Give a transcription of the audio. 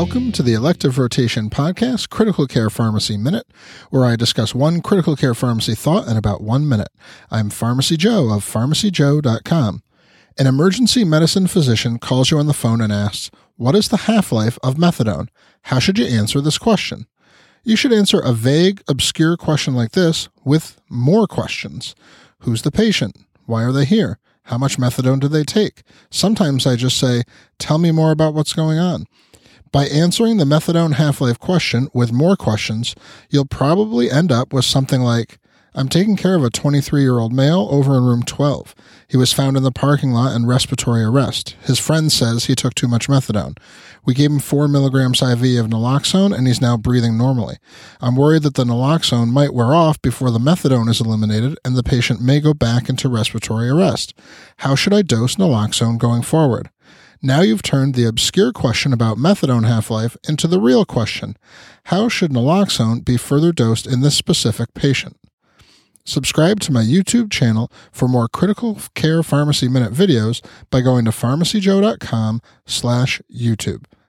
Welcome to the Elective Rotation Podcast, Critical Care Pharmacy Minute, where I discuss one critical care pharmacy thought in about 1 minute. I'm Pharmacy Joe of PharmacyJoe.com. An emergency medicine physician calls you on the phone and asks, "What is the half-life of methadone?" How should you answer this question? You should answer a vague, obscure question like this with more questions. Who's the patient? Why are they here? How much methadone do they take? Sometimes I just say, "Tell me more about what's going on." By answering the methadone half-life question with more questions, you'll probably end up with something like, "I'm taking care of a 23-year-old male over in room 12. He was found in the parking lot in respiratory arrest. His friend says he took too much methadone. We gave him 4 milligrams IV of naloxone, and he's now breathing normally. I'm worried that the naloxone might wear off before the methadone is eliminated, and the patient may go back into respiratory arrest. How should I dose naloxone going forward?" Now you've turned the obscure question about methadone half-life into the real question. How should naloxone be further dosed in this specific patient? Subscribe to my YouTube channel for more Critical Care Pharmacy Minute videos by going to PharmacyJoe.com/YouTube.